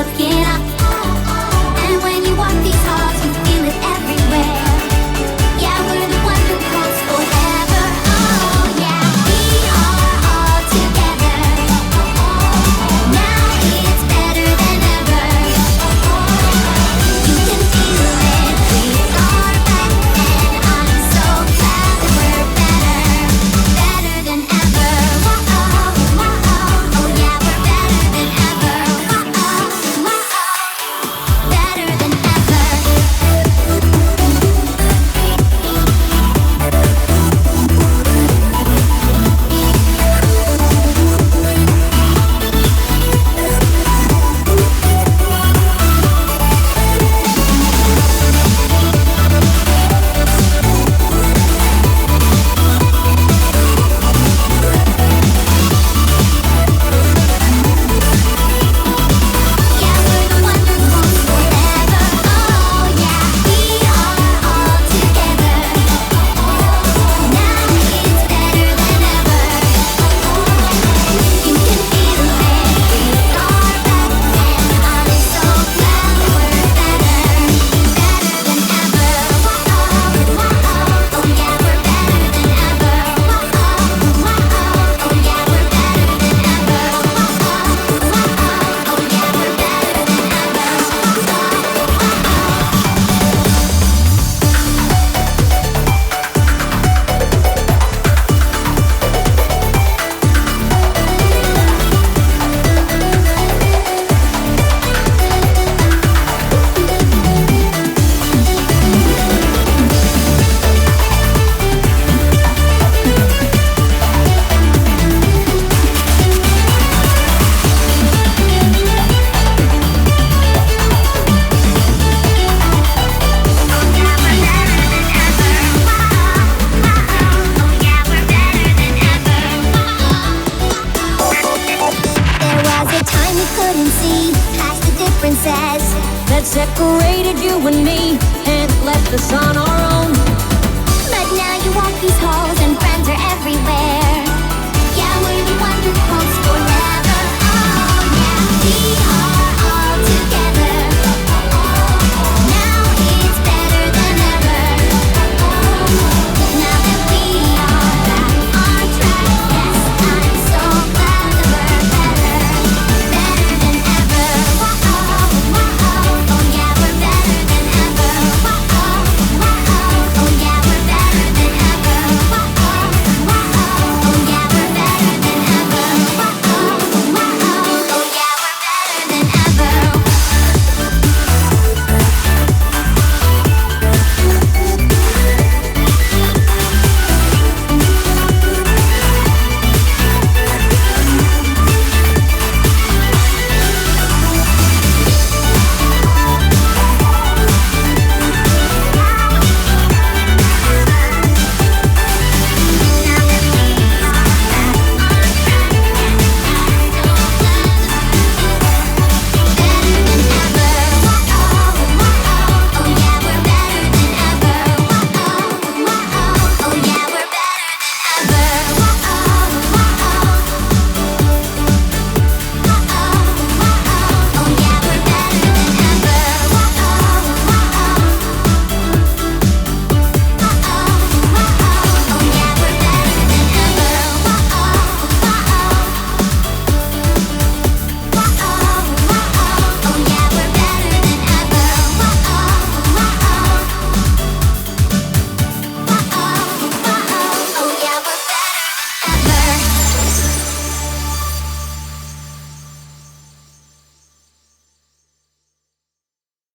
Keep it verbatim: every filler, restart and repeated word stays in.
looking up. And when you walk these halls, you feel it everywhere. Yeah, we're the one who calls forever. Oh yeah, we are all together. Now it's better than ever. You can feel it, we are back, and I'm so glad that we're better, better than ever. Whoa, whoa, oh yeah, we're better than ever. Whoa, whoa, better than ever. Yeah, we're the one who calls forever. Oh yeah, we are all together. Now it's better than ever. You can feel it, we are back, and I'm so glad that we're better, better than ever. Whoa, whoa, oh yeah, we're better than ever. Whoa, whoa, oh yeah, we're better than ever. Whoa, whoa, oh yeah, we're better than There was a time we couldn't see past the differences that separated you and me and left us on our own. but now you walk these halls and